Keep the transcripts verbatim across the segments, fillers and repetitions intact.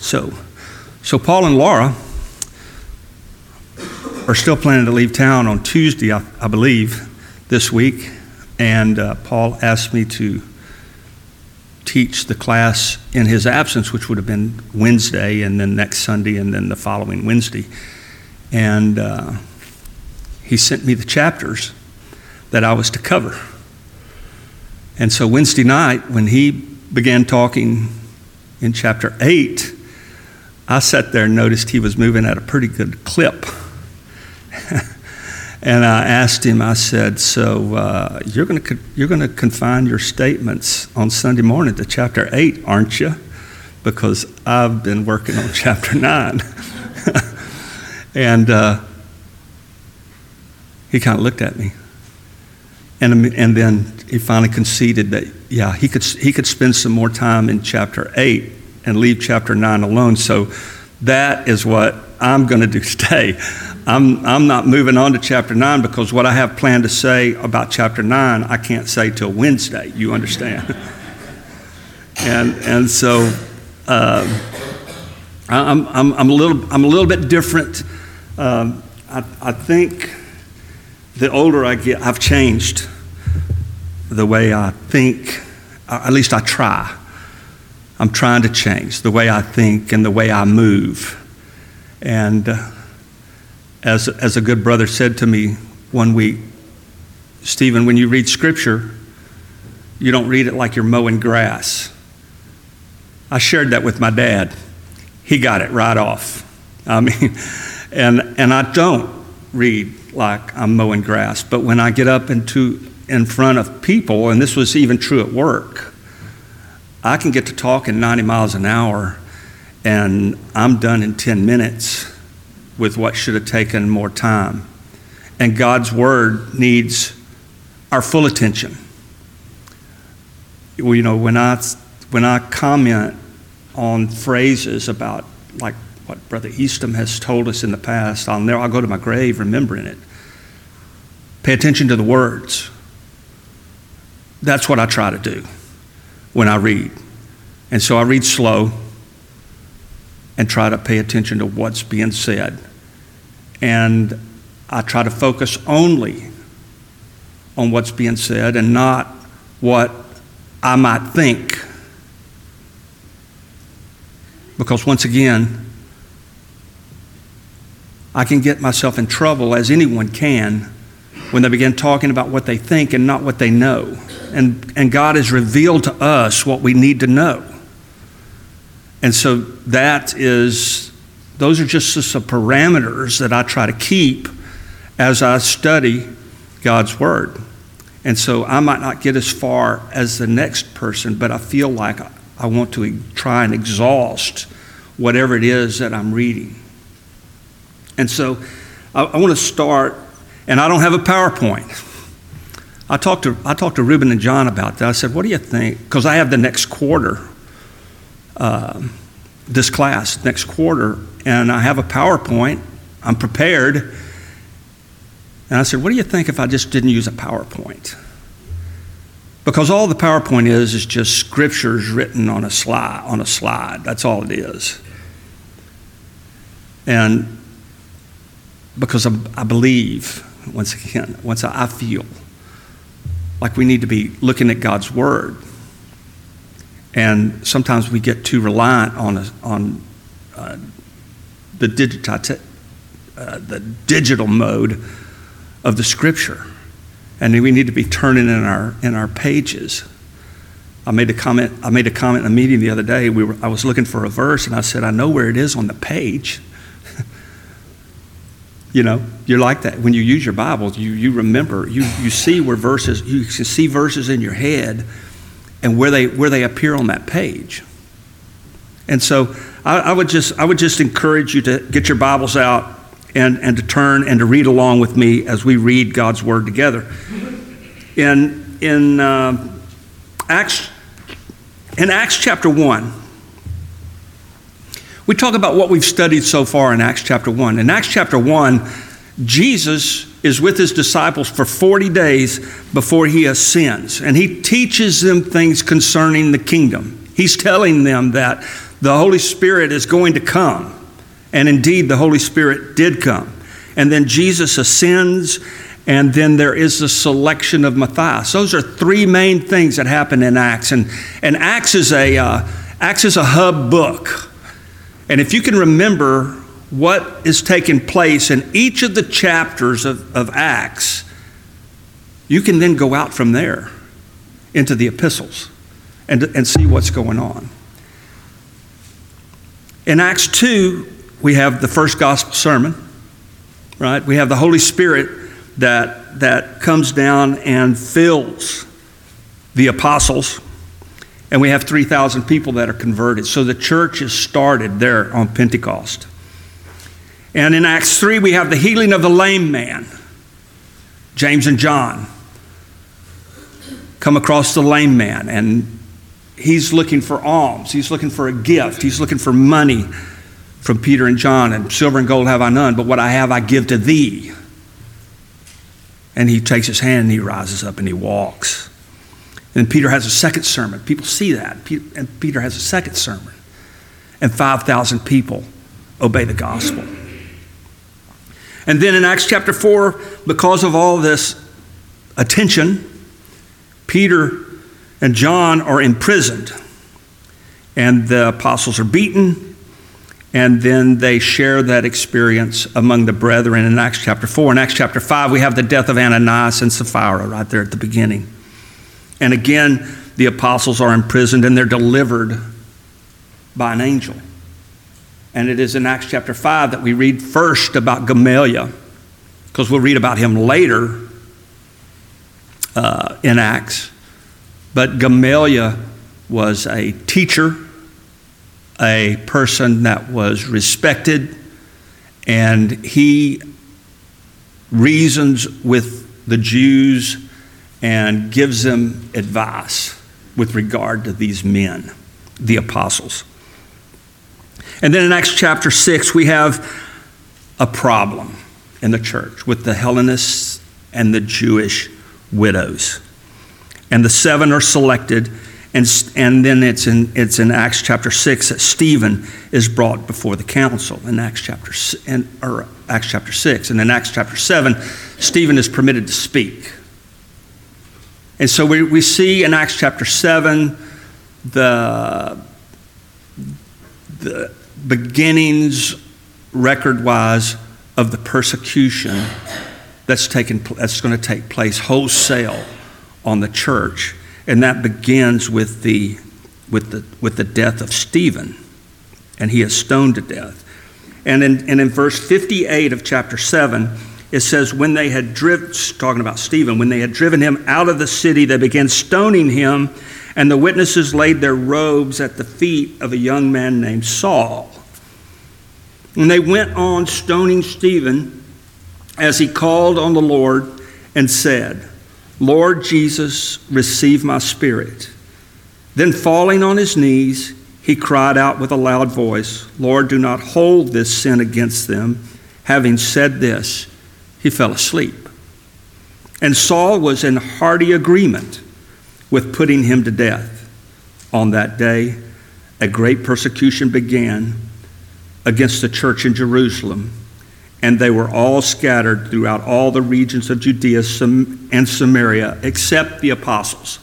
So, so Paul and Laura are still planning to leave town on Tuesday, I, I believe, this week. And uh, Paul asked me to teach the class in his absence, which would have been Wednesday, and then next Sunday, and then the following Wednesday. And uh, he sent me the chapters that I was to cover. And so Wednesday night, when he began talking in chapter eight, I sat there and noticed he was moving at a pretty good clip. And I asked him, I said, so uh, you're going to you're going to confine your statements on Sunday morning to chapter eight, aren't you? Because I've been working on chapter nine. And uh, he kind of looked at me. And, and then he finally conceded that, yeah, he could he could spend some more time in chapter eight and leave chapter nine alone. So that is what I'm going to do today. I'm I'm not moving on to chapter nine because what I have planned to say about chapter nine, I can't say till Wednesday. You understand? and and so uh, I'm I'm I'm a little I'm a little bit different. Um, I I think the older I get, I've changed the way I think. At least I try. I'm trying to change the way I think and the way I move. And uh, as as a good brother said to me one week, Stephen, when you read Scripture, you don't read it like you're mowing grass. I shared that with my dad. He got it right off. I mean, and and I don't read like I'm mowing grass, but when I get up into in front of people, and this was even true at work, I can get to talking ninety miles an hour, and I'm done in ten minutes with what should have taken more time. And God's Word needs our full attention. Well, you know, when I when I comment on phrases about like what Brother Eastham has told us in the past, I'll never I'll go to my grave remembering it. Pay attention to the words. That's what I try to do when I read. And so I read slow and try to pay attention to what's being said. And I try to focus only on what's being said and not what I might think. Because once again, I can get myself in trouble, as anyone can, when they begin talking about what they think and not what they know. And, and God has revealed to us what we need to know. And so that is, those are just some parameters that I try to keep as I study God's Word. And so I might not get as far as the next person, but I feel like I want to try and exhaust whatever it is that I'm reading. And so I, I want to start, and I don't have a PowerPoint. I talked to I talked to Ruben and John about that. I said, what do you think? Because I have the next quarter, uh, this class, next quarter, and I have a PowerPoint. I'm prepared. And I said, what do you think if I just didn't use a PowerPoint? Because all the PowerPoint is is just scriptures written on a slide. On a slide. That's all it is. And because I, I believe, once again, once I, I feel like we need to be looking at God's Word. And sometimes we get too reliant on a, on uh, the, digiti- uh, the digital mode of the Scripture. And we need to be turning in our in our pages. I made a comment, I made a comment in a meeting the other day. We were I was looking for a verse, and I said, I know where it is on the page. You know, you're like that. When you use your Bible, you you remember, you you see where verses, you can see verses in your head and where they where they appear on that page. And so I, I would just I would just encourage you to get your Bibles out and, and to turn and to read along with me as we read God's Word together. In in uh, Acts in Acts chapter one, we talk about what we've studied so far in Acts chapter one. In Acts chapter one, Jesus is with his disciples for forty days before he ascends, and he teaches them things concerning the kingdom. He's telling them that The Holy Spirit is going to come. And indeed, the Holy Spirit did come. And then Jesus ascends, and then there is the selection of Matthias. Those are three main things that happen in Acts. And, and Acts is a uh, Acts is a hub book. And if you can remember what is taking place in each of the chapters of, of Acts, you can then go out from there into the epistles and, and see what's going on. In Acts two, we have the first gospel sermon, right? We have the Holy Spirit that, that comes down and fills the apostles, and we have three thousand people that are converted. So the church is started there on Pentecost. And in Acts three, we have the healing of the lame man. James and John come across the lame man, and he's looking for alms. He's looking for a gift. He's looking for money from Peter and John. And silver and gold have I none, but what I have I give to thee. And he takes his hand and he rises up and he walks. And Peter has a second sermon. People see that. And Peter has a second sermon. And five thousand people obey the gospel. And then in Acts chapter four, because of all this attention, Peter and John are imprisoned. And the apostles are beaten. And then they share that experience among the brethren in Acts chapter four. In Acts chapter five, we have the death of Ananias and Sapphira right there at the beginning. And again, the apostles are imprisoned and they're delivered by an angel. And it is in Acts chapter five that we read first about Gamaliel, because we'll read about him later uh, in Acts. But Gamaliel was a teacher, a person that was respected, and he reasons with the Jews and gives them advice with regard to these men, the apostles. And then in Acts chapter six, we have a problem in the church with the Hellenists and the Jewish widows. And the seven are selected, and, and then it's in, it's in Acts chapter six that Stephen is brought before the council in Acts chapter, in, or Acts chapter six. And in Acts chapter seven, Stephen is permitted to speak. And so we, we see in Acts chapter seven the, the beginnings, record-wise, of the persecution that's taken that's going to take place wholesale on the church, and that begins with the with the with the death of Stephen, and he is stoned to death. And in and in verse fifty-eight of chapter seven, it says, when they had driven, talking about Stephen, when they had driven him out of the city, they began stoning him, and the witnesses laid their robes at the feet of a young man named Saul. And they went on stoning Stephen as he called on the Lord and said, Lord Jesus, receive my spirit. Then falling on his knees, he cried out with a loud voice, Lord, do not hold this sin against them. Having said this, he fell asleep. And Saul was in hearty agreement with putting him to death. On that day, a great persecution began against the church in Jerusalem, and they were all scattered throughout all the regions of Judea and Samaria, except the apostles.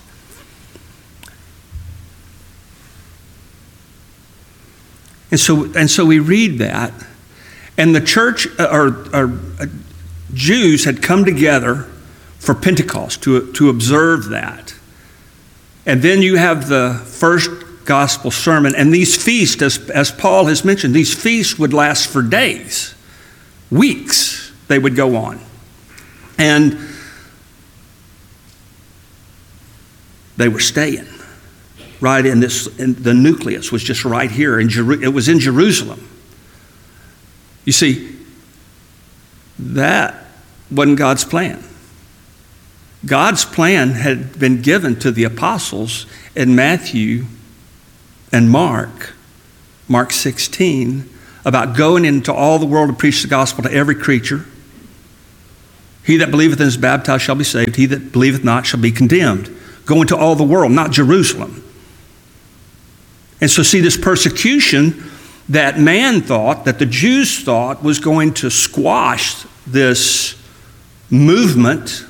And so, and so we read that, and the church, or, or Jews had come together for Pentecost to, to observe that. And then you have the first gospel sermon, and these feasts, as, as Paul has mentioned, these feasts would last for days, weeks they would go on. And they were staying right in this, in the nucleus was just right here. In Jeru- it was in Jerusalem. You see, that wasn't God's plan. God's plan had been given to the apostles in Matthew and Mark, Mark sixteen, about going into all the world to preach the gospel to every creature. He that believeth and is baptized shall be saved. He that believeth not shall be condemned. Go into all the world, not Jerusalem. And so see, this persecution that man thought, that the Jews thought was going to squash this movement,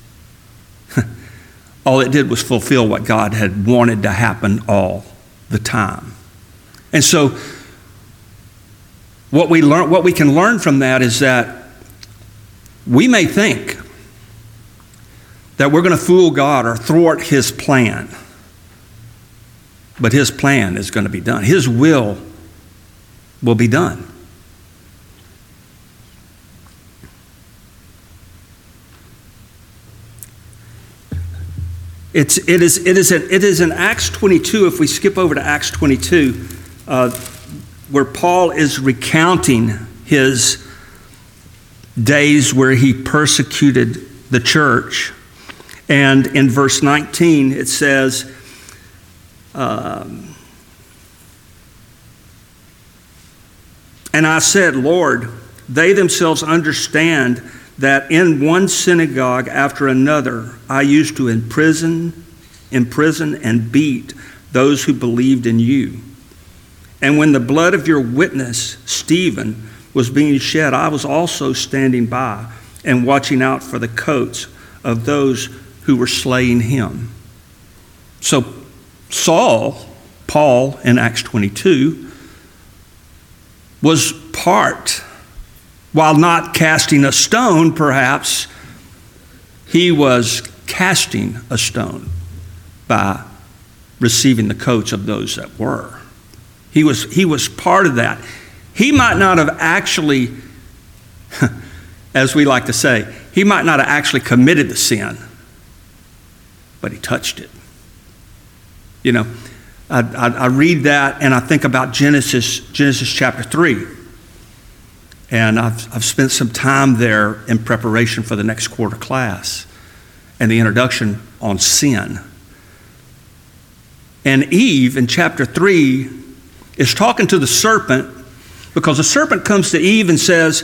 all it did was fulfill what God had wanted to happen all the time. And so what we learn, what we can learn from that is that we may think that we're going to fool God or thwart his plan. But his plan is going to be done. His will will be done. It's, it, is, it, is in, it is in Acts twenty-two, if we skip over to Acts twenty-two, uh, where Paul is recounting his days where he persecuted the church. And in verse nineteen, it says, um, and I said, Lord, they themselves understand that in one synagogue after another, I used to imprison, imprison and beat those who believed in you. And when the blood of your witness, Stephen, was being shed, I was also standing by and watching out for the coats of those who were slaying him. So Saul, Paul in Acts twenty-two, was part, while not casting a stone, perhaps, he was casting a stone by receiving the coats of those that were. He was, he was part of that. He might not have actually, as we like to say, he might not have actually committed the sin, but he touched it. You know, I, I, I read that and I think about Genesis, Genesis chapter three. And I've, I've spent some time there in preparation for the next quarter class and the introduction on sin. And Eve in chapter three is talking to the serpent, because the serpent comes to Eve and says,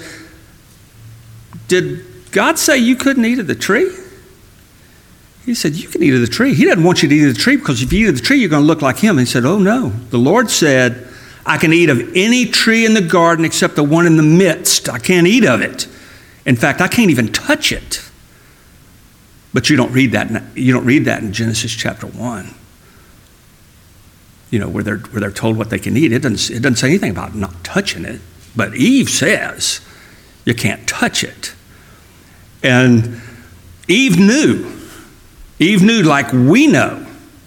did God say you couldn't eat of the tree? He said, you can eat of the tree. He doesn't want you to eat of the tree, because if you eat of the tree, you're going to look like him. And he said, oh no. The Lord said, I can eat of any tree in the garden except the one in the midst. I can't eat of it. In fact, I can't even touch it. But you don't read that. In, you don't read that in Genesis chapter one. You know, where they're where they're told what they can eat. It doesn't. It doesn't say anything about not touching it. But Eve says you can't touch it. And Eve knew. Eve knew, like we know.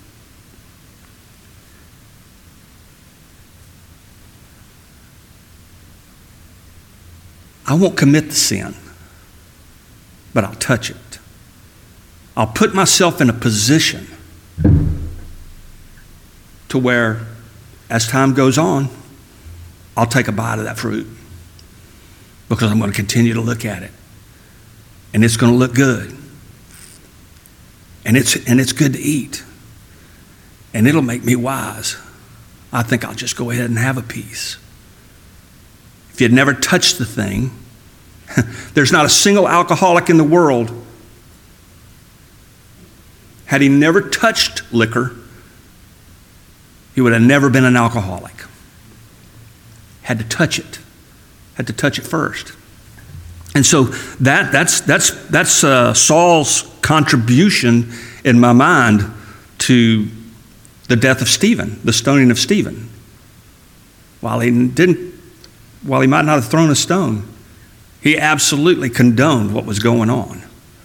I won't commit the sin, but I'll touch it. I'll put myself in a position to where, as time goes on, I'll take a bite of that fruit, because I'm going to continue to look at it. And it's going to look good. And it's, and it's good to eat. And it'll make me wise. I think I'll just go ahead and have a piece. If you'd never touched the thing, there's not a single alcoholic in the world. Had he never touched liquor, he would have never been an alcoholic. Had to touch it. Had to touch it first. And so that that's that's that's uh, Saul's contribution in my mind to the death of Stephen, the stoning of Stephen. While he didn't While he might not have thrown a stone, he absolutely condoned what was going on.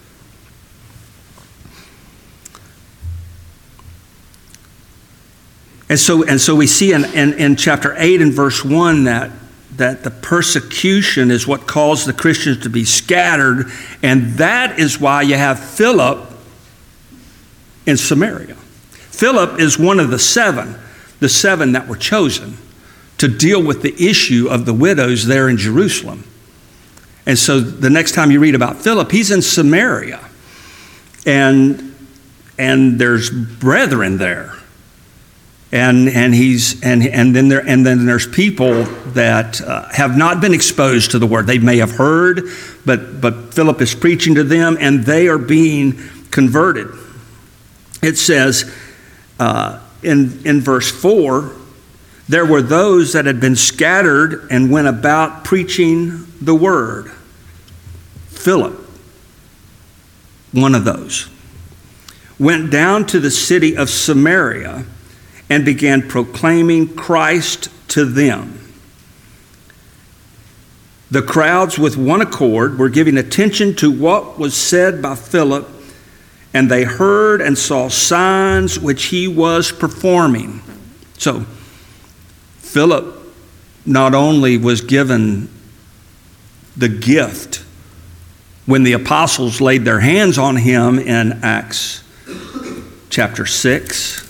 And so, and so we see in, in, in chapter eight and verse one that, that the persecution is what caused the Christians to be scattered, and that is why you have Philip in Samaria. Philip is one of the seven, the seven that were chosen to deal with the issue of the widows there in Jerusalem. And so the next time you read about Philip, he's in Samaria. And, and there's brethren there. And, and, he's, and, and, then there, and then there's people that uh, have not been exposed to the word. They may have heard, but, but Philip is preaching to them, and they are being converted. It says uh, in, in verse four, there were those that had been scattered and went about preaching the word. Philip, one of those, went down to the city of Samaria and began proclaiming Christ to them. The crowds with one accord were giving attention to what was said by Philip, and they heard and saw signs which he was performing. So, Philip not only was given the gift when the apostles laid their hands on him in Acts chapter six.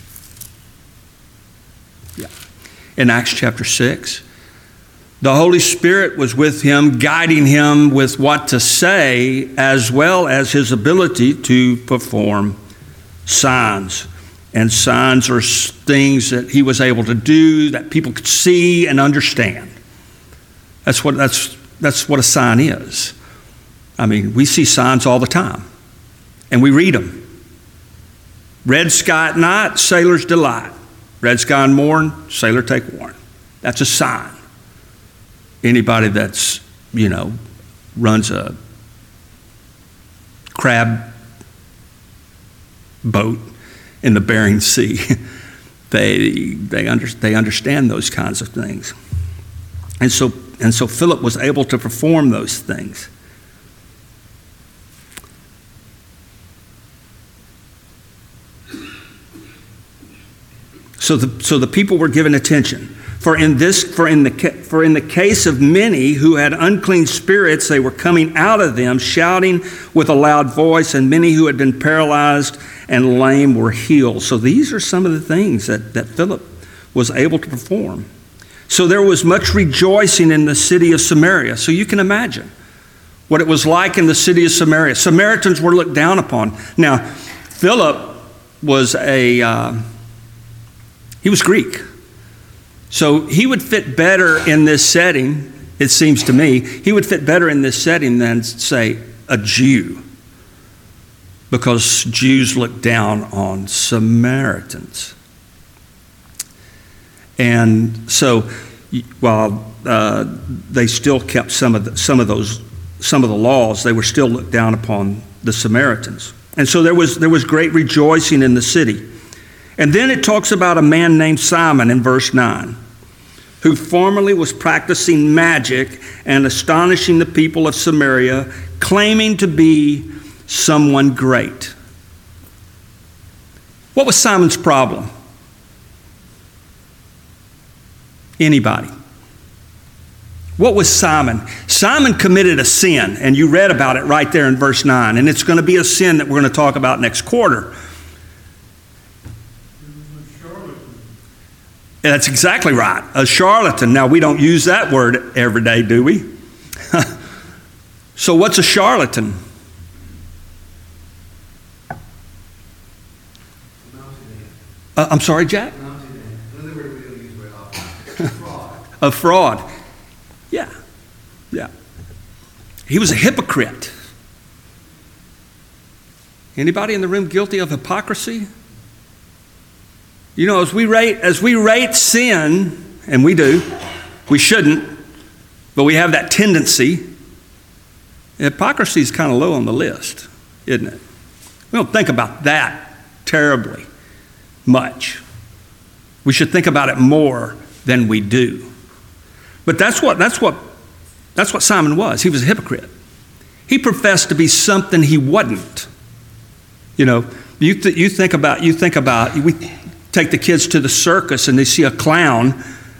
Yeah. In Acts chapter six. The Holy Spirit was with him, guiding him with what to say, as well as his ability to perform signs. And signs are things that he was able to do that people could see and understand. That's what, that's, that's what a sign is. I mean, we see signs all the time, and we read them. Red sky at night, sailor's delight. Red sky in morn, sailor take warning. That's a sign. Anybody that's, you know, runs a crab boat in the Bering Sea, they they, under, they understand those kinds of things. And so and so Philip was able to perform those things. So the so the people were given attention. For in this, for in the for in the case of many who had unclean spirits, they were coming out of them, shouting with a loud voice, and many who had been paralyzed and lame were healed. So these are some of the things that, that Philip was able to perform. So there was much rejoicing in the city of Samaria. So you can imagine what it was like in the city of Samaria. Samaritans were looked down upon. Now, Philip was a uh, he was Greek. So he would fit better in this setting, it seems to me, he would fit better in this setting than, say, a Jew. Because Jews look down on Samaritans. And so while uh, they still kept some of the, some of those some of the laws, they were still looked down upon the Samaritans. And so there was there was great rejoicing in the city. And then it talks about a man named Simon in verse nine, who formerly was practicing magic and astonishing the people of Samaria, claiming to be someone great. What was Simon's problem? Anybody? What was Simon? Simon committed a sin, and you read about it right there in verse nine, and it's going to be a sin that we're going to talk about next quarter. That's exactly right. A charlatan. Now, we don't use that word every day, do we? So what's a charlatan? Uh, I'm sorry, Jack? Another word we don't use very often. Fraud. A fraud. Yeah. Yeah. He was a hypocrite. Anybody in the room guilty of hypocrisy? You know, as we rate as we rate sin, and we do, we shouldn't, but we have that tendency. Hypocrisy is kind of low on the list, isn't it? We don't think about that terribly much. We should think about it more than we do. But that's what that's what that's what Simon was. He was a hypocrite. He professed to be something he wasn't. You know, you th- you think about you think about we take the kids to the circus and they see a clown.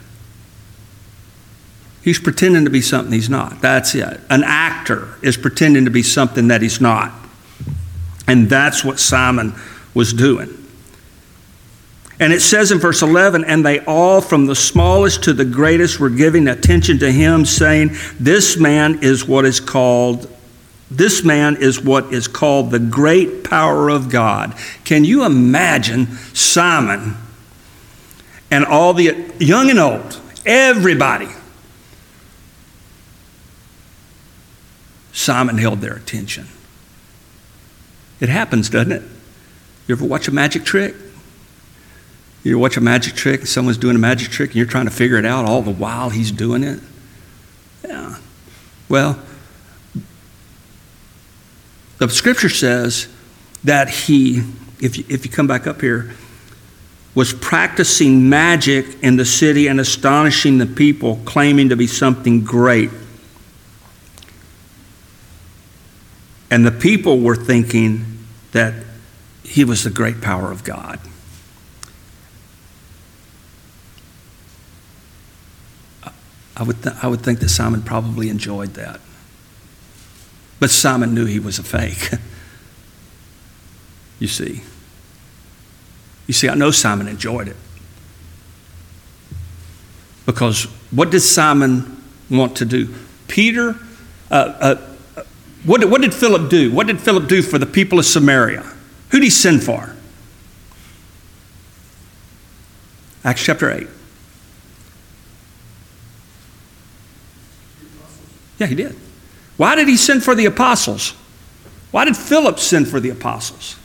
He's pretending to be something he's not. That's it. An actor is pretending to be something that he's not. And that's what Simon was doing. And it says in verse eleven, and they all, from the smallest to the greatest, were giving attention to him, saying, this man is what is called, this man is what is called the great power of God. Can you imagine Simon and all the young and old, everybody? Simon held their attention. It happens, doesn't it? You ever watch a magic trick? You watch a magic trick, and someone's doing a magic trick, and you're trying to figure it out all the while he's doing it. Yeah. Well, the scripture says that he, if you, if you come back up here, was practicing magic in the city and astonishing the people, claiming to be something great. And the people were thinking that he was the great power of God. I would, th- I would think that Simon probably enjoyed that. But Simon knew he was a fake. You see. You see, I know Simon enjoyed it. Because what did Simon want to do? Peter, uh, uh, what, what did Philip do? What did Philip do for the people of Samaria? Who did he send for? Acts chapter eight. Yeah, he did. Why did he send for the apostles? Why did Philip send for the apostles?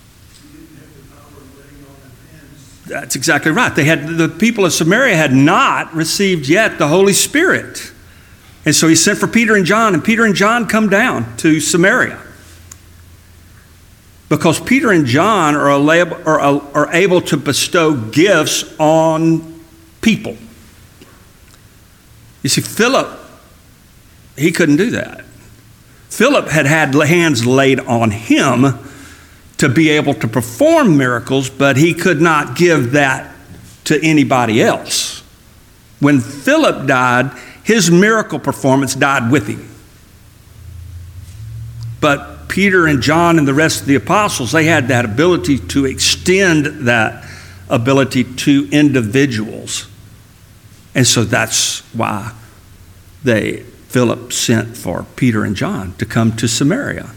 That's exactly right. They had, the people of Samaria had not received yet the Holy Spirit. And so he sent for Peter and John, and Peter and John come down to Samaria. Because Peter and John are, are, are able to bestow gifts on people. You see, Philip, he couldn't do that. Philip had had hands laid on him to be able to perform miracles, but he could not give that to anybody else. When Philip died, his miracle performance died with him. But Peter and John and the rest of the apostles, they had that ability to extend that ability to individuals. And so that's why they, Philip sent for Peter and John to come to Samaria.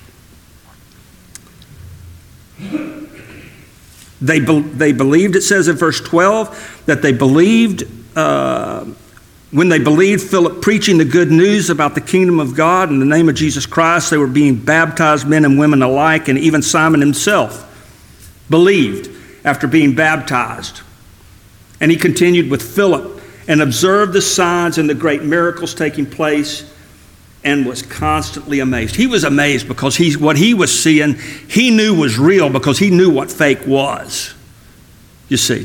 They, be, they believed, it says in verse twelve, that they believed, uh, when they believed Philip preaching the good news about the kingdom of God in the name of Jesus Christ, they were being baptized, men and women alike, and even Simon himself believed after being baptized. And he continued with Philip and observed the signs and the great miracles taking place, and was constantly amazed. He was amazed because he, what he was seeing, he knew was real because he knew what fake was. You see.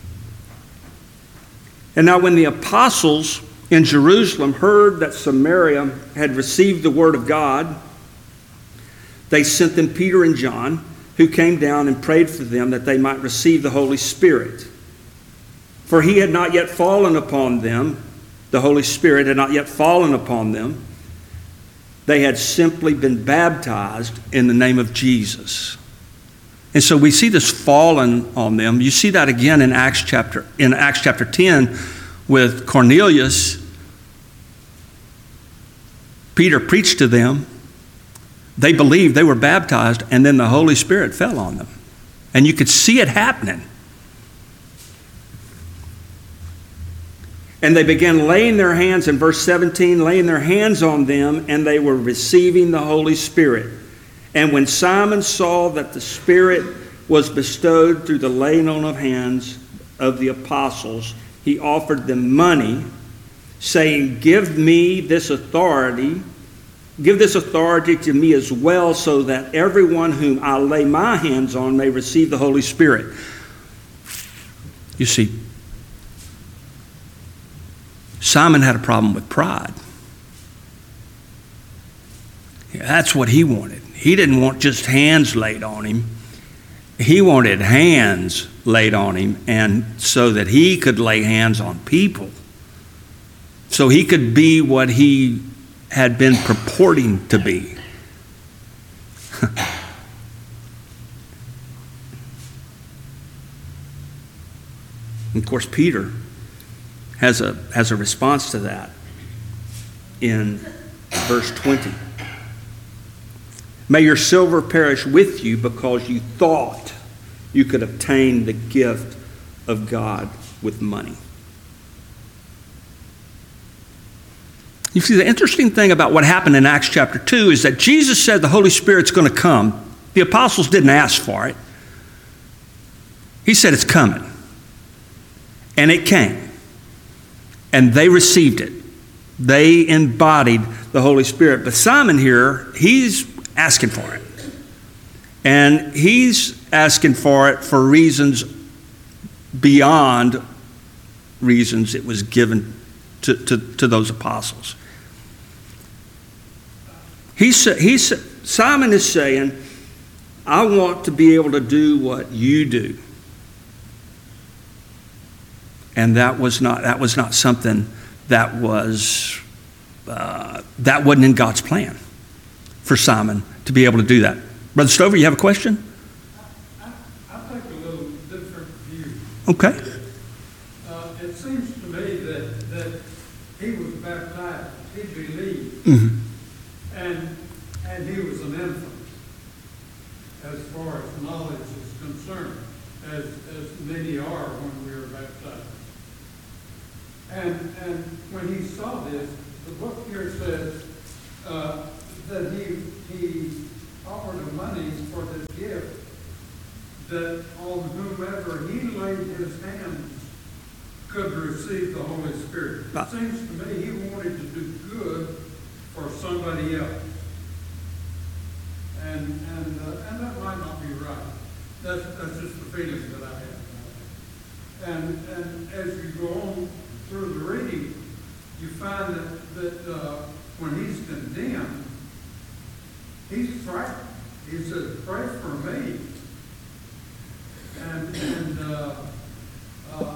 And now when the apostles in Jerusalem heard that Samaria had received the word of God, they sent them Peter and John, who came down and prayed for them that they might receive the Holy Spirit. For he had not yet fallen upon them, the Holy Spirit had not yet fallen upon them. They had simply been baptized in the name of Jesus. And so we see this fallen on them. You see that again in Acts chapter in Acts chapter ten with Cornelius. Peter preached to them. They believed, they were baptized, and then the Holy Spirit fell on them. And you could see it happening. And they began laying their hands, in verse seventeen, laying their hands on them, and they were receiving the Holy Spirit. And when Simon saw that the Spirit was bestowed through the laying on of hands of the apostles, he offered them money, saying, Give me this authority, give this authority to me as well, so that everyone whom I lay my hands on may receive the Holy Spirit. You see, Simon had a problem with pride. Yeah, that's what he wanted. He didn't want just hands laid on him. He wanted hands laid on him, and so that he could lay hands on people. So he could be what he had been purporting to be. Of course, Peter has a, has a response to that in verse twenty. May your silver perish with you because you thought you could obtain the gift of God with money. You see, the interesting thing about what happened in Acts chapter two is that Jesus said the Holy Spirit's going to come. The apostles didn't ask for it. He said it's coming. And it came. And they received it. They embodied the Holy Spirit. But Simon here, he's asking for it. And he's asking for it for reasons beyond reasons it was given to, to, to those apostles. He's, he's, Simon is saying, I want to be able to do what you do. And that was not, that was not something that was, uh, that wasn't in God's plan for Simon to be able to do that. Brother Stover, you have a question? I, I take a little different view. Okay. Uh, it seems to me that, that he was baptized, he believed, Mm-hmm. and, and he was an infant as far as knowledge is concerned, as, as many are when we are baptized. And, and when he saw this, the book here says uh, that he, he offered him money for this gift, that on whomever he laid his hands could receive the Holy Spirit. It seems to me he wanted to do good for somebody else. And, and, uh, and that might not be right. That's, that's just the feeling that I have. And, and as you go on through the reading, you find that, that uh, when he's condemned, he's frightened. He says, pray for me. And, and uh, uh,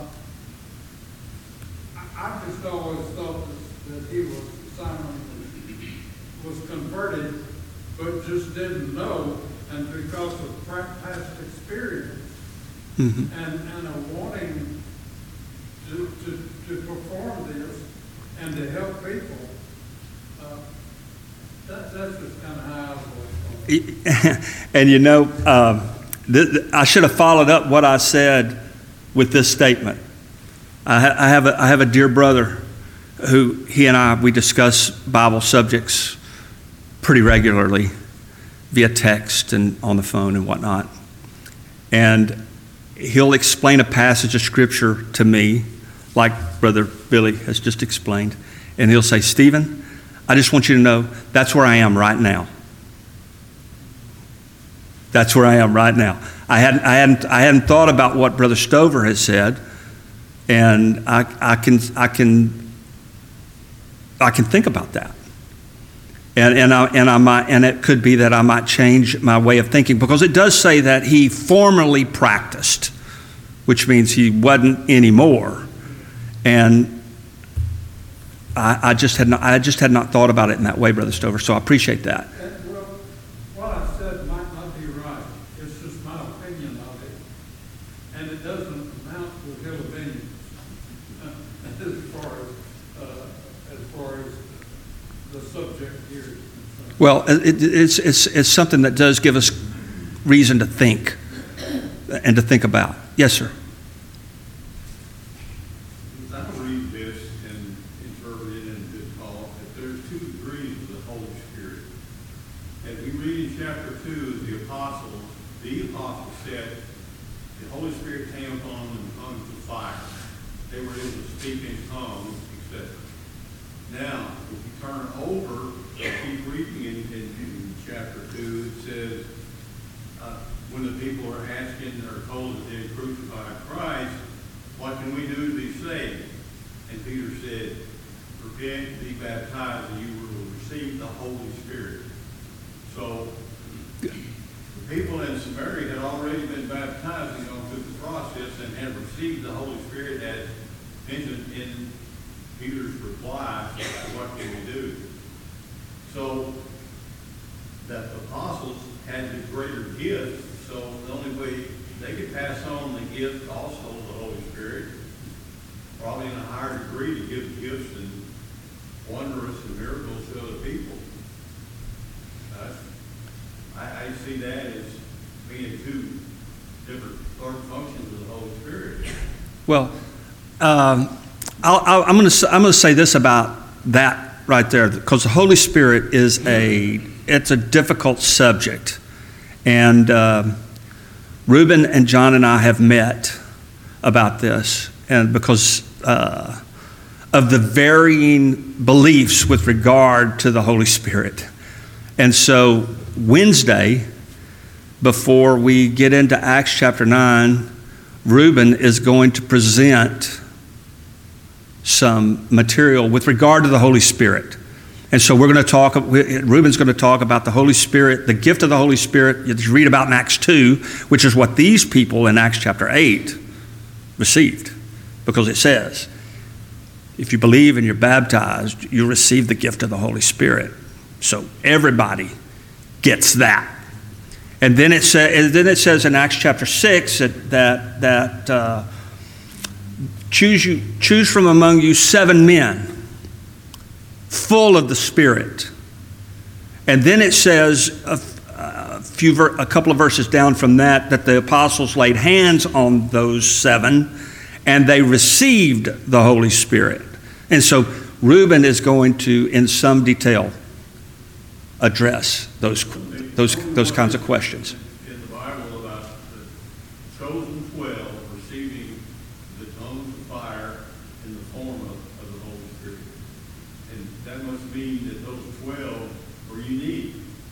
I, I just always thought that, that he was, Simon was, was converted, but just didn't know, and because of past experience, mm-hmm. and, and a wanting to, to, to perform this and to help people, uh, that, that's just kind of how I was. And you know, um, th- th- I should have followed up what I said with this statement. I, ha- I have a, I have a dear brother who, he and I, we discuss Bible subjects pretty regularly via text and on the phone and whatnot. And he'll explain a passage of Scripture to me, like Brother Billy has just explained. And he'll say, Stephen, I just want you to know that's where I am right now. That's where I am right now. I hadn't, I hadn't, I hadn't thought about what Brother Stover has said, and I, I can, I can, I can think about that. And and I and I might and it could be that I might change my way of thinking, because it does say that he formerly practiced, which means he wasn't anymore. And I, I just had not I just had not thought about it in that way, Brother Stover. So I appreciate that. And, well, what I said might not be right. It's just my opinion of it, and it doesn't amount to ill opinions as far as uh, as far as the subject here is concerned. Well, it, it's, it's, it's something that does give us reason to think and to think about. Yes, sir. I read this and interpret it in a good call that there's two degrees of the Holy Spirit. As we read in chapter two, the apostles, the apostles said the Holy Spirit came upon them in tongues of fire. They were able to speak in tongues, et cetera. Now, if you turn over, keep reading in, in, in chapter two, it says, uh, when the people are asking or told that they had crucified Christ, what can we do to be saved? And Peter said, repent, be baptized, and you will receive the Holy Spirit. So, the people in Samaria had already been baptized and gone through the process and had received the Holy Spirit as mentioned in Peter's reply, what can we do? So, that the apostles had the greater gift, so the only way they could pass on the gift also of the Holy Spirit, probably in a higher degree to give gifts and wondrous and miracles to other people. Uh, I, I see that as being two different functions of the Holy Spirit. Well, um, I'll, I'll, I'm going to I'm going to say this about that right there, because the Holy Spirit is a it's a difficult subject, and uh, Reuben and John and I have met about this, and because uh, of the varying beliefs with regard to the Holy Spirit. And so Wednesday, before we get into Acts chapter nine, Reuben is going to present some material with regard to the Holy Spirit. And so we're going to talk, Reuben's going to talk about the Holy Spirit, the gift of the Holy Spirit. You read about in Acts two, which is what these people in Acts chapter eight received. Because it says, if you believe and you're baptized, you receive the gift of the Holy Spirit. So everybody gets that. And then it, sa- and then it says in Acts chapter six that, that, that uh, choose, you, choose from among you seven men full of the Spirit. And then it says a, a, few ver- a couple of verses down from that that the apostles laid hands on those seven and they received the Holy Spirit. And so Reuben is going to, in some detail, address those those those kinds of questions. In the Bible about the chosen twelve receiving the tongues of fire in the form of, of the Holy Spirit. And that must mean that those twelve were unique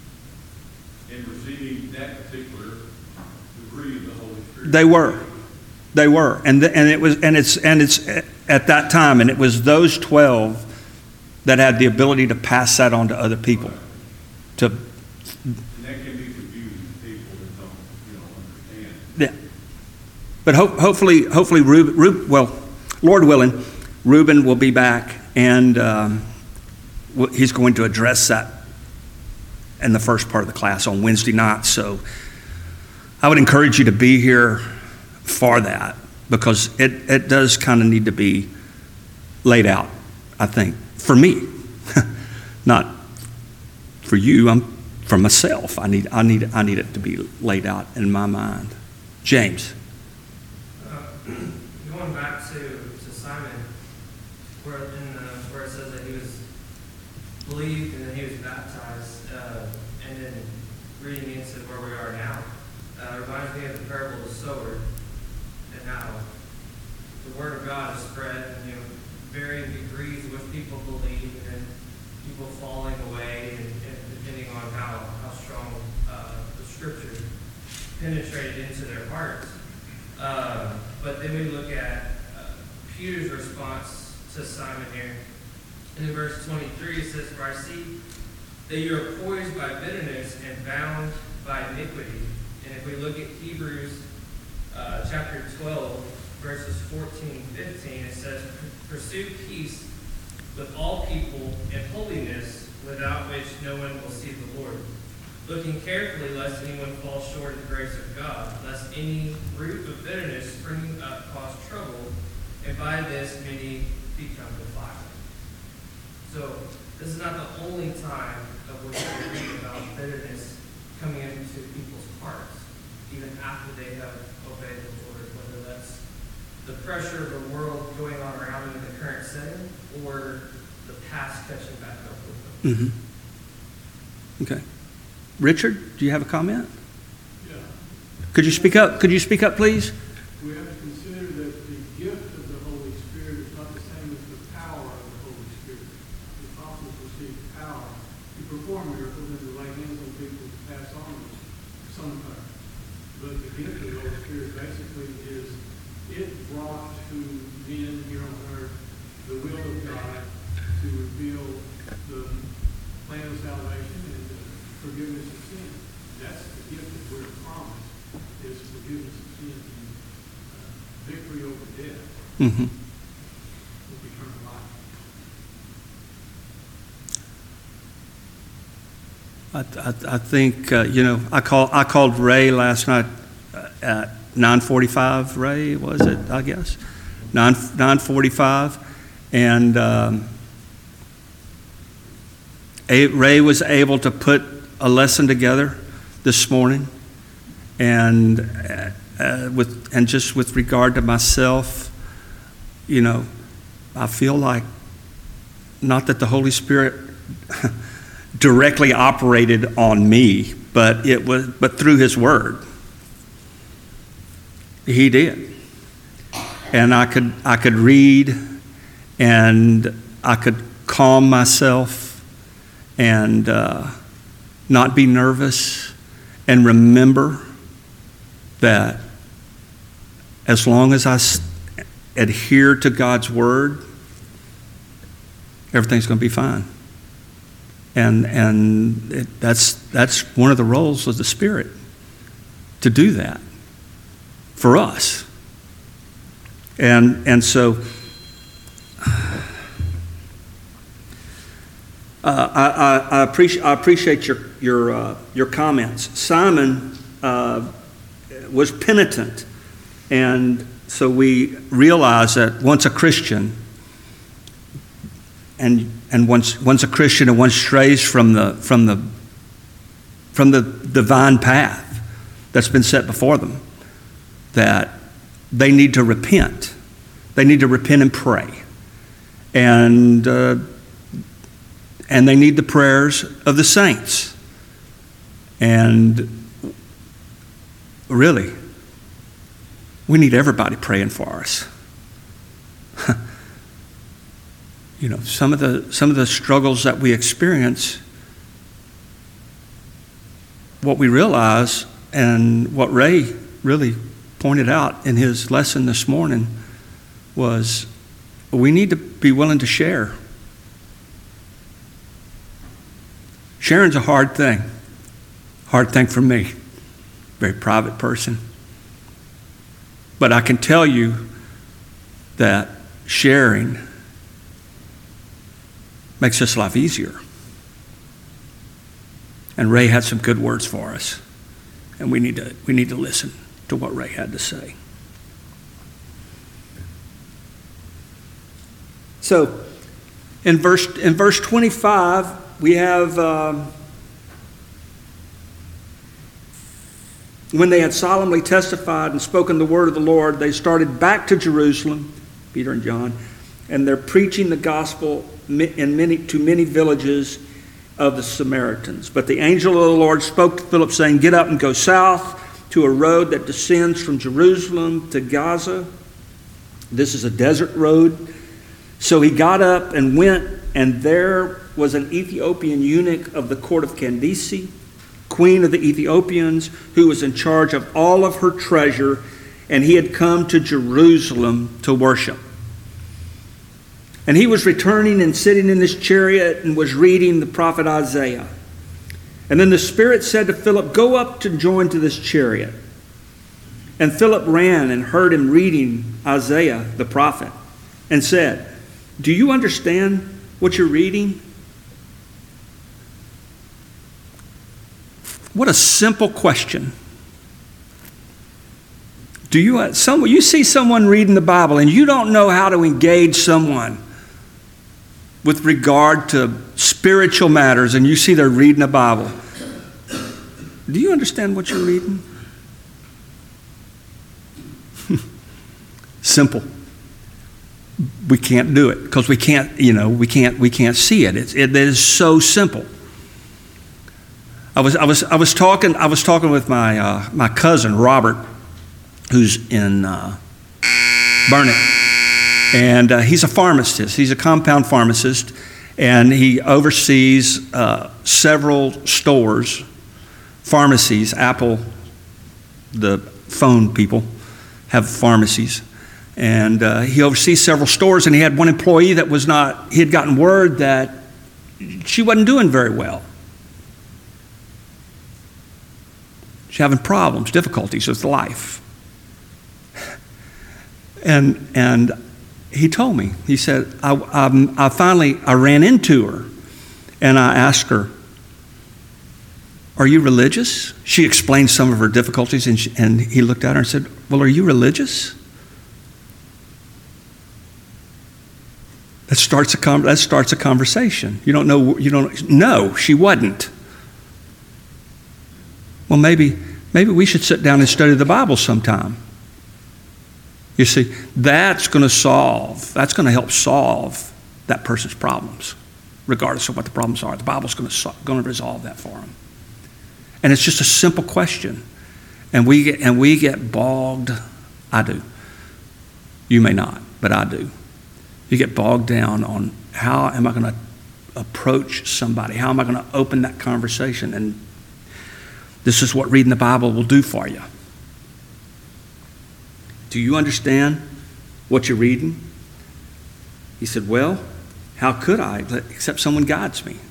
in receiving that particular degree of the Holy Spirit. They were. They were. And the, and it was and it's and it's at that time, and it was those twelve that had the ability to pass that on to other people. To And that can be confusing to people that don't, you know, understand. Yeah. But ho- hopefully, hopefully, Reuben, Reuben, well, Lord willing, Reuben will be back, and um, w- he's going to address that in the first part of the class on Wednesday night. So I would encourage you to be here for that, because it, it does kind of need to be laid out, I think, for me, not for you. I'm for myself. I need I need I need it to be laid out in my mind. James. Uh, going back to, to Simon, where in the, where it says that he was believed and then he was baptized, uh, and then reading into where we are now, uh, reminds me of the parable of the sower, and how the word of God is spread, and you know, varying degrees of which people believe, and then people falling away, and, and depending on how, how strong uh, the scripture penetrated into their hearts. Uh, but then we look at uh, Peter's response to Simon here. In verse twenty-three, it says, "For I see that you are poised by bitterness and bound by iniquity." And if we look at Hebrews uh, chapter twelve, verses fourteen and fifteen, it says, "Pursue peace with all people and holiness, without which no one will see the Lord. Looking carefully lest anyone fall short of the grace of God, lest any root of bitterness springing up cause trouble, and by this many become defiled." So this is not the only time of which we read about bitterness coming into people's hearts, even after they have obeyed the Lord, whether that's the pressure of the world going on around them in the current setting, or the past catching back up with them. Mm-hmm. Okay. Richard, do you have a comment? Yeah. Could you speak up? Could you speak up, please? We have to consider that the gift of the Holy Spirit is not the same as the power of the Holy Spirit. The apostles received power to perform miracles and to lay hands on people to pass on sometimes. But the gift of the Holy Spirit basically is, it brought to men here on earth the will of God to reveal the plan of salvation and the forgiveness of sin. That's the gift that we're promised, is forgiveness of sin and uh, victory over death Mm-hmm. with eternal life. I, I, I think, uh, you know, I, call, I called Ray last night uh, at nine forty-five, Ray, was it, I guess? nine forty-five. And um, a, Ray was able to put a lesson together this morning. And, uh, uh, with, and just with regard to myself, you know, I feel like, not that the Holy Spirit directly operated on me, but it was, but through His Word, He did. and I could I could read, and I could calm myself, and uh, not be nervous, and remember that as long as I adhere to God's word, everything's going to be fine. And and it, that's that's one of the roles of the Spirit, to do that for us. And and so uh, I, I, I appreciate I appreciate your your uh, your comments. Simon uh, was penitent, and so we realize that once a Christian, and and once once a Christian and one strays from the from the from the divine path that's been set before them, that they need to repent. They need to repent and pray, and uh, and they need the prayers of the saints. And really, we need everybody praying for us. You know, some of the some of the struggles that we experience, what we realize, and what Ray really pointed out in his lesson this morning, was we need to be willing to share. Sharing's a hard thing. Hard thing for me. Very private person. But I can tell you that sharing makes this life easier. And Ray had some good words for us. And we need to we need to listen to what Ray had to say. So, in verse in verse twenty-five, we have um, when they had solemnly testified and spoken the word of the Lord, they started back to Jerusalem, Peter and John, and they're preaching the gospel in many to many villages of the Samaritans. But the angel of the Lord spoke to Philip, saying, "Get up and go south to a road that descends from Jerusalem to Gaza." This is a desert road. So he got up and went, and there was an Ethiopian eunuch of the court of Candace, queen of the Ethiopians, who was in charge of all of her treasure, and he had come to Jerusalem to worship. And he was returning and sitting in his chariot and was reading the prophet Isaiah. And then the Spirit said to Philip, "Go up to join to this chariot." And Philip ran and heard him reading Isaiah the prophet, and said, "Do you understand what you're reading?" What a simple question. Do you, some, you see someone reading the Bible and you don't know how to engage someone with regard to spiritual matters, and you see they're reading the Bible. Do you understand what you're reading? Simple. We can't do it because we can't, you know, we can't, we can't see it. It's, it is so simple. I was, I was, I was talking, I was talking with my, uh, my cousin Robert, who's in uh, Burnet, and uh, he's a pharmacist. He's a compound pharmacist, and he oversees uh, several stores, pharmacies. Apple, the phone people, have pharmacies. And uh, he oversees several stores, and he had one employee that was not, he had gotten word that she wasn't doing very well. She's having problems, difficulties with life. And and he told me, he said, I, I, I finally, I ran into her, and I asked her, "Are you religious?" She explained some of her difficulties, and, she, and he looked at her and said, "Well, are you religious?" That starts a con- that starts a conversation. You don't know. You don't. No, she wasn't. Well, maybe maybe we should sit down and study the Bible sometime. You see, that's going to solve. That's going to help solve that person's problems, regardless of what the problems are. The Bible's going to so- going to resolve that for them. And it's just a simple question, and we get and we get bogged. I do. You may not, but I do. You get bogged down on how am I going to approach somebody? How am I going to open that conversation? And this is what reading the Bible will do for you. Do you understand what you're reading? He said, well, how could I, except someone guides me?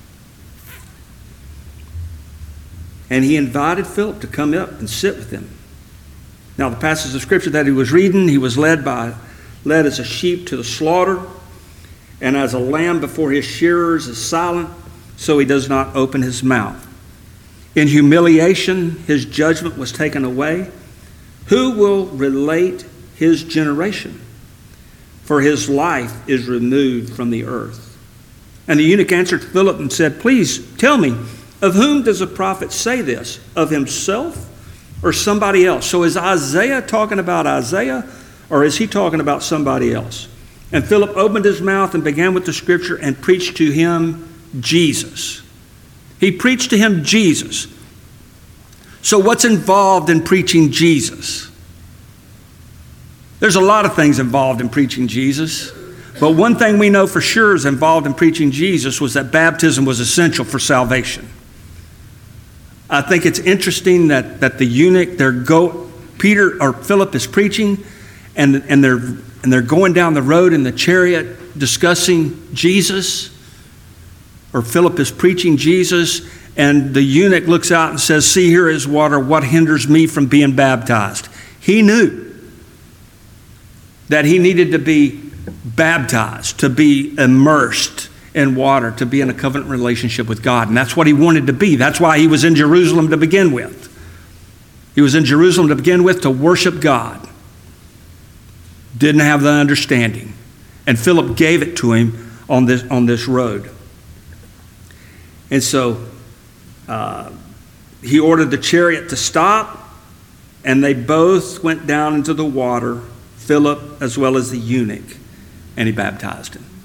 And he invited Philip to come up and sit with him. Now, the passage of Scripture that he was reading, he was led by, led as a sheep to the slaughter, and as a lamb before his shearers is silent, so he does not open his mouth. In humiliation, his judgment was taken away. Who will relate his generation? For his life is removed from the earth. And the eunuch answered Philip and said, please tell me, of whom does the prophet say this? Of himself or somebody else? So is Isaiah talking about Isaiah, or is he talking about somebody else? And Philip opened his mouth and began with the scripture and preached to him Jesus. He preached to him Jesus. So what's involved in preaching Jesus? There's a lot of things involved in preaching Jesus. But one thing we know for sure is involved in preaching Jesus was that baptism was essential for salvation. I think it's interesting that, that the eunuch, they're go, Peter or Philip is preaching, and, and they're and they're going down the road in the chariot discussing Jesus, or Philip is preaching Jesus, and the eunuch looks out and says, see, here is water. What hinders me from being baptized? He knew that he needed to be baptized, to be immersed in water, to be in a covenant relationship with God. And that's what he wanted to be. That's why he was in Jerusalem to begin with. He was in Jerusalem to begin with to worship God. Didn't have the understanding. And Philip gave it to him on this, on this road. And so uh, he ordered the chariot to stop, and they both went down into the water, Philip as well as the eunuch, and he baptized him.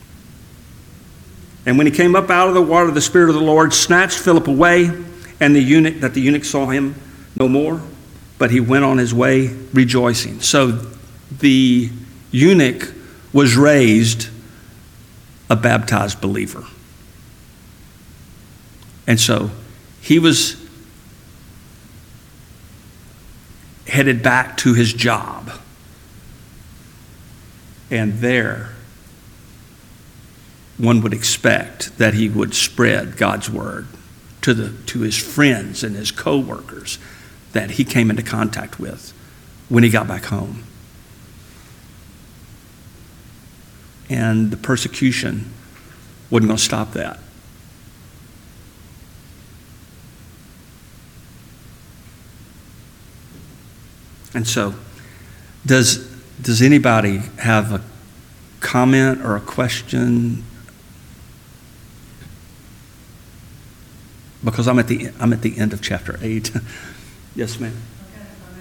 And when he came up out of the water, the Spirit of the Lord snatched Philip away, and the eunuch, that the eunuch saw him no more, but he went on his way rejoicing. So the eunuch was raised a baptized believer. And so he was headed back to his job. And there, one would expect that he would spread God's word to the to his friends and his co-workers that he came into contact with when he got back home. And the persecution wasn't going to stop that. And so, does does anybody have a comment or a question? Because I'm at the I'm at the end of chapter eight. Yes, ma'am.